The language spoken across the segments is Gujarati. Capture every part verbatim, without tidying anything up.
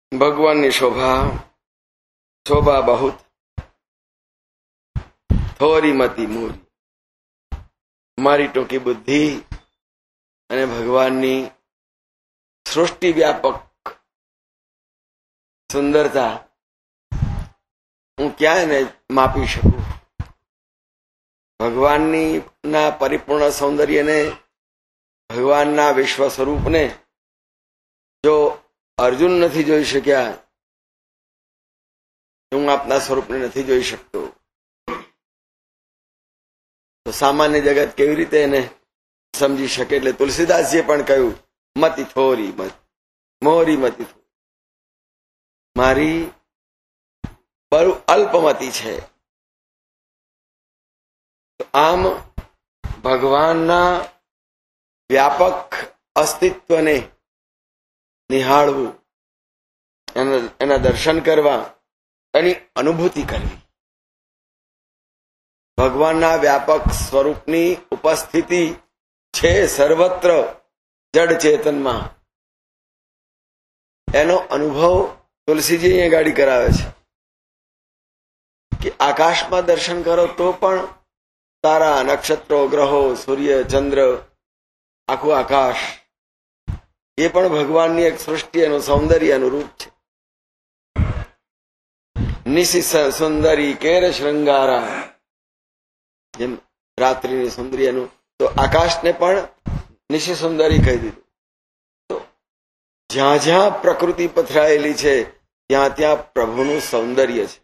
ભગવાનની શોભા શોભા બહુત થોરી મતી મોરી. મારી ટૂંકી બુદ્ધિ અને ભગવાનની સૃષ્ટિ વ્યાપક સુંદરતા હું ક્યાં એને માપી શકું? ભગવાનની ના પરિપૂર્ણ સૌંદર્યને, ભગવાનના વિશ્વ સ્વરૂપને જો અર્જુન નથી જોઈ શક્યા, હું આપના સ્વરૂપને નથી જોઈ શકતો, તો સામાન્ય જગત કેવી રીતે એને સમજી શકે? એટલે તુલસીદાસજીએ પણ કહ્યું, મતિ થોરી મત મોરી મતિ થોરી. મારી બહુ અલ્પમતી છે. આમ ભગવાનના વ્યાપક અસ્તિત્વને નિહાળવું, એના દર્શન કરવા, એની અનુભૂતિ કરવી, ભગવાનના વ્યાપક સ્વરૂપની ઉપસ્થિતિ છે સર્વત્ર જડ ચેતનમાં, એનો અનુભવ તુલસીજી અહીંયા ગાડી કરાવે છે કે આકાશમાં દર્શન કરો તો પણ તારા, નક્ષત્રો, ગ્રહો, સૂર્ય, ચંદ્ર, આખું આકાશ એ પણ ભગવાનની એક સૃષ્ટિ, એનું સૌંદર્ય અનુરૂપ છે. નિશિ સુંદરી કેર શૃંગારા, જેમ રાત્રિની સુંદરીનું, તો આકાશને પણ નિશિ સુંદરી કહી દીધું. તો જ્યાં જ્યાં પ્રકૃતિ પથરાયેલી છે ત્યાં ત્યાં પ્રભુનું સૌંદર્ય છે.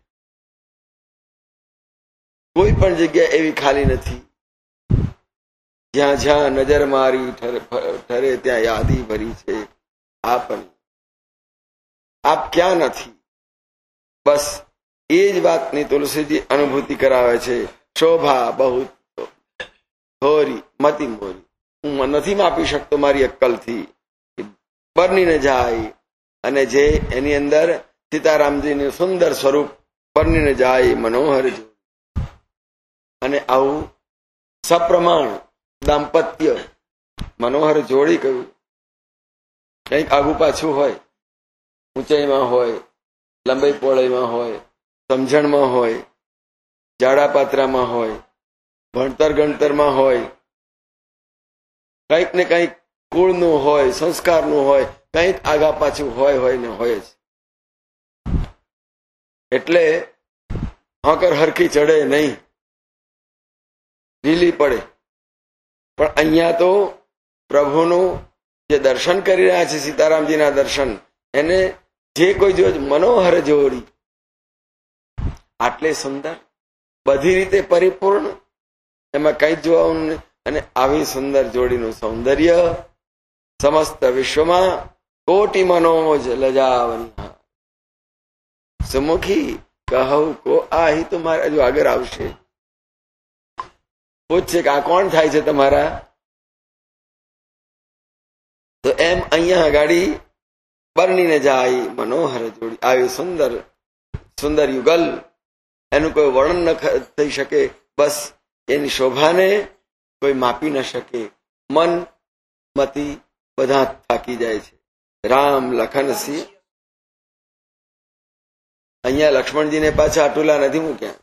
કોઈ પણ જગ્યા એવી ખાલી નથી જ્યાં જ્યાં નજર મારી ઠરે ત્યાં યાદી ભરી છે આપની. આપ ક્યાં નથી? બસ એ જ વાતની તુલસીજી અનુભૂતિ કરાવે છે. શોભા બહુ થોરી મતિ મોરી. હું નથી માપી શકતો મારી અક્કલથી, પરણીને જાય, અને જે એની અંદર સીતારામજીનું સુંદર સ્વરૂપ પરણીને જાય, મનોહર જો. અને આવું સપ્રમાણ દાંપત્ય, મનોહર જોડી કહ્યું. કંઈક આગુ પાછું હોય, ઊંચાઈમાં હોય, લંબાઈ પહોળાઈમાં હોય, સમજણમાં હોય, જાડા પાત્રામાં હોય, ભણતર ગણતરમાં હોય, કંઈક ને કંઈક કુળનું હોય, સંસ્કારનું હોય, કંઈક આગા પાછું હોય હોય ને હોય જ. એટલે હોકર હરખી ચડે નહીં, ઢીલી પડે. પણ અહીંયા તો પ્રભુનું જે દર્શન કરી રહ્યા છે, સીતારામજીના દર્શન, એને જે કોઈ જો મનોહર જોડી, આટલે સુંદર, બધી રીતે પરિપૂર્ણ, એમાં કઈ જોવાનું નહીં. અને આવી સુંદર જોડીનું સૌંદર્ય સમસ્ત વિશ્વમાં કોટી મનોજ લજાવની સુમુખી કહું કો આહી. તો મારે હજુ આગળ આવશે, પૂછશે કે આ કોણ થાય છે તમારા? તો એમ અહીંયા ગાડી પરણીને જાય મનોહર જોડી, આવી સુંદર સુંદર યુગલ, એનું કોઈ વર્ણન ન થઈ શકે. બસ એની શોભાને કોઈ માપી ન શકે. મન મતિ બધા થાકી જાય છે. રામ લખન સિંહ, અહીંયા લક્ષ્મણજીને પાછા આટુલા નથી મૂક્યા.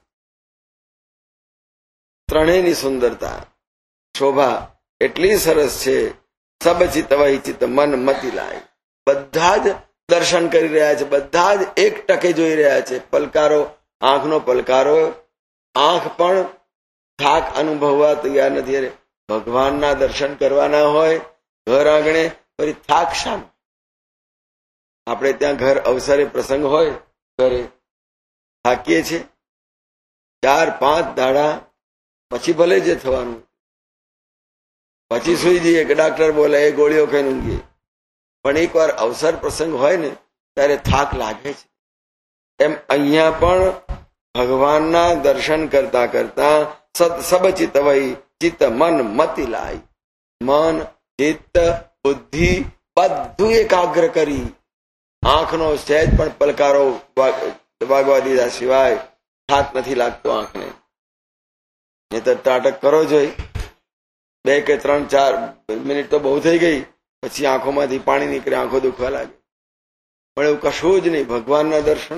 ત્રણેયની સુંદરતા, શોભા એટલી સરસ છે. સબ ચિત્ત વહી ચિત્ત મન મતિ લાય. બધા જ દર્શન કરી રહ્યા છે, બધા જ એક ટકે જોઈ રહ્યા છે. પલકારો, આંખનો પલકારો, આંખ પણ થાક અનુભવવા તૈયાર નથી. અરે ભગવાનના દર્શન કરવાના હોય ઘર આંગણે, ફરી થાક શાનો? આપણે ત્યાં ઘર અવસરે પ્રસંગ હોય, ઘરે થાકીએ છીએ ચાર પાંચ દાડા, પછી ભલે જે થવાનું, પછી સુઈ જઈએ કે ડાક્ટર બોલે એ ગોળીઓ ખાઈને ઊંઘીએ. પણ એકવાર અવસર પ્રસંગ હોય ને ત્યારે થાક લાગે છે. એમ અહીંયા પણ ભગવાનના દર્શન કરતા કરતા સત સબ ચિત્ત વહી ચિત્ત મન મતિ લાય. મન, ચિત્ત, બુદ્ધિ બધું એકાગ્ર કરી, આંખનો સહેજ પણ પલકારો વાગવા દીધા સિવાય થાક નથી લાગતો આંખને. એ તો ત્રાટક કરો જોઈ, બે કે ત્રણ ચાર મિનિટ તો બહુ થઈ ગઈ, પછી આંખોમાંથી પાણી નીકળે, આંખો દુખવા લાગે. પણ એવું કશું જ નહીં. ભગવાનના દર્શન,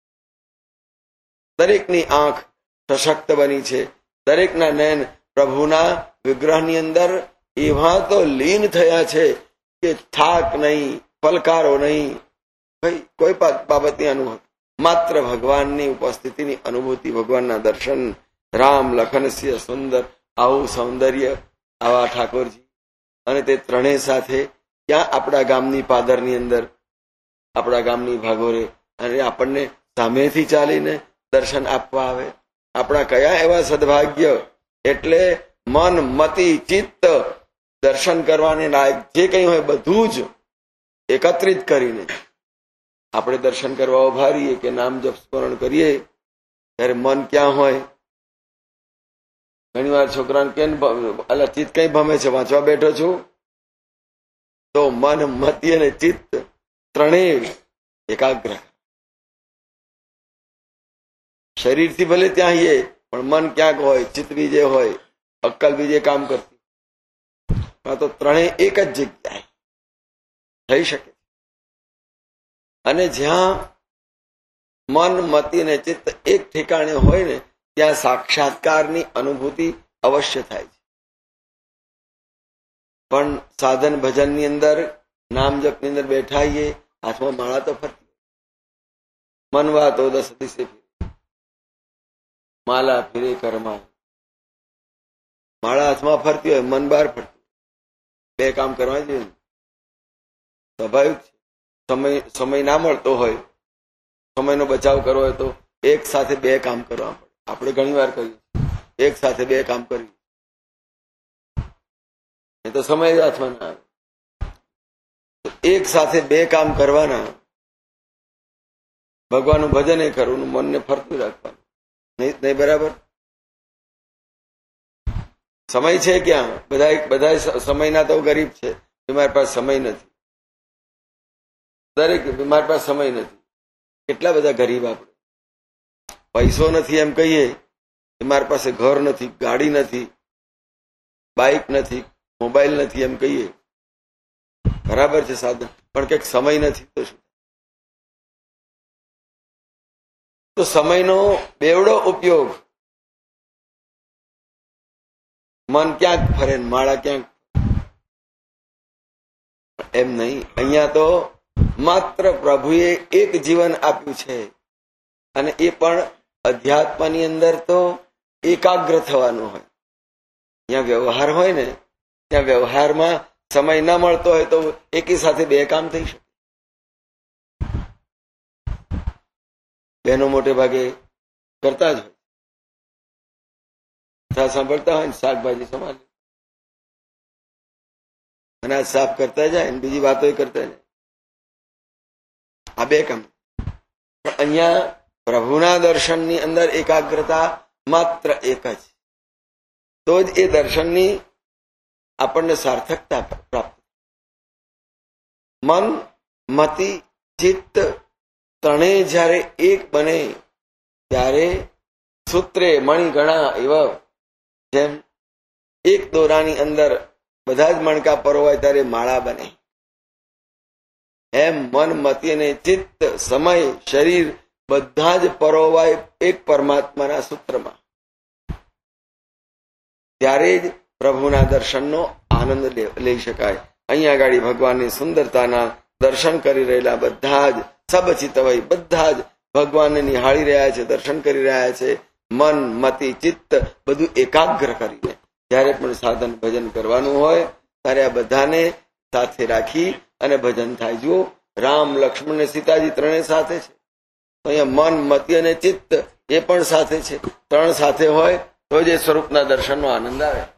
દરેકની આંખ સશક્ત બની છે, દરેકના નયન પ્રભુના વિગ્રહની અંદર એવા તો લીન થયા છે કે થાક નહીં, પલકારો નહીં, કઈ કોઈ બાબતની અનુભવ, માત્ર ભગવાનની ઉપસ્થિતિની અનુભૂતિ, ભગવાનના દર્શન. રામ લખન સિંહ સુંદર, આવું સૌંદર્ય, આવા ઠાકોરજી. અને તે ત્રણેય સાથે ક્યાં આપણા ગામની પાદરની અંદર, આપણા ગામની ભાગોરે, અને આપણને સામેથી ચાલીને દર્શન આપવા આવે. આપણા કયા એવા સદભાગ્ય. એટલે મન મતિ ચિત્ત દર્શન કરવાને લાયક જે કંઈ હોય બધું જ એકત્રિત કરીને આપણે દર્શન કરવા ઉભા રહીએ કે નામ જપ સ્મરણ કરીએ, ત્યારે મન ક્યાં હોય? ઘણી વાર છોકરાને કેમ અલા ચિત્ત કઈ ભમે છે, વાંચવા બેઠો છું, તો મન મતિ અને ચિત્ત ત્રણેય એકાગ્ર. શરીરથી ભલે ત્યાં આવીએ પણ મન ક્યાંક હોય, ચિત્ત બીજે હોય, અક્કલ બીજે કામ કરતી, તો ત્રણેય એક જ જગ્યાએ થઈ શકે. અને જ્યાં મન મતિ અને ચિત્ત એક ઠેકાણે હોય ને ત્યાં સાક્ષાત્કારની અનુભૂતિ અવશ્ય થાય છે. પણ સાધન ભજનની અંદર, નામ જપની અંદર બેઠાઈએ, હાથમાં માળા તો ફરતી, મન વાતો દસ દિશે ફિરે, માલા ફિરે કરમાં. માળા હાથમાં ફરતી હોય, મન બહાર ફરતી, બે કામ કરવા જોઈએ. સ્વાભાવિક છે. સમય સમય ના મળતો હોય, સમયનો બચાવ કરવો હોય તો એક સાથે બે કામ કરવા પડે. આપણે ઘણી વાર કહીએ એક સાથે બે કામ કરીએ, એ તો સમય હાથમાં ના આવે. એક સાથે બે કામ કરવાના, ભગવાનનું ભજન એ કરવું, મનને ફરતું રાખવાનું. નહીં નહીં બરાબર? સમય છે ક્યાં? બધા બધા સમયના તો ગરીબ છે, બીમાર પાસે સમય નથી. દરેક બીમાર પાસે સમય નથી. કેટલા બધા ગરીબ આપણે. પૈસો નથી એમ કહીએ, મારી પાસે ઘર નથી, ગાડી નથી, બાઇક નથી, મોબાઈલ નથી એમ કહીએ, બરાબર છે સાધન, પણ કંઈક સમય નથી તો શું? તો સમયનો બેવડો ઉપયોગ. મન ક્યાંક ફરે, માળા ક્યાંક, એમ નહીં. અહીંયા તો માત્ર પ્રભુએ એક જીવન આપ્યું છે, અને એ પણ અધ્યાત્મની અંદર તો એકાગ્ર થવાનું હોય. ત્યાં વ્યવહાર હોય ને, ત્યાં વ્યવહારમાં સમય ન મળતો હોય તો એકી સાથે બે કામ થઈ શકે. બહેનો મોટે ભાગે કરતા જ હોય, સાંભળતા હોય ને શાકભાજી સંભાળે, અનાજ સાફ કરતા જાય ને બીજી વાતો કરતા જાય. આ બે કામ. પણ અહીંયા પ્રભુના દર્શનની અંદર એકાગ્રતા માત્ર એક જ, તો જ એ દર્શનની આપણને સાર્થકતા પ્રાપ્ત. મન મતિ ચિત્ત ત્રણેય જ્યારે એક બને ત્યારે સૂત્રે મણિગણા એવા, જેમ એક દોરાની અંદર બધા જ મણકા પરોવાય ત્યારે માળા બને, એમ મન મતિ અને ચિત્ત સમય શરીર બધા જ પરોવાય એક પરમાત્માના સૂત્રમાં. ત્યારે જ પ્રભુના દર્શનનો આનંદ લઈ શકાય. અહીંયા આગળ ભગવાનની સુંદરતાના દર્શન કરી રહેલા બધા જ સબચિત હોય, બધા જ ભગવાનને નિહાળી રહ્યા છે, દર્શન કરી રહ્યા છે. મન મતિ ચિત્ત બધું એકાગ્ર કરીને જ્યારે પણ સાધન ભજન કરવાનું હોય ત્યારે આ બધાને સાથે રાખી અને ભજન થાય. જુઓ, રામ લક્ષ્મણ ને સીતાજી ત્રણે સાથે છે, તો અહીંયા મન મતિ અને ચિત્ત એ પણ સાથે છે. ત્રણ સાથે હોય તો જ એ સ્વરૂપના દર્શનનો આનંદ આવે.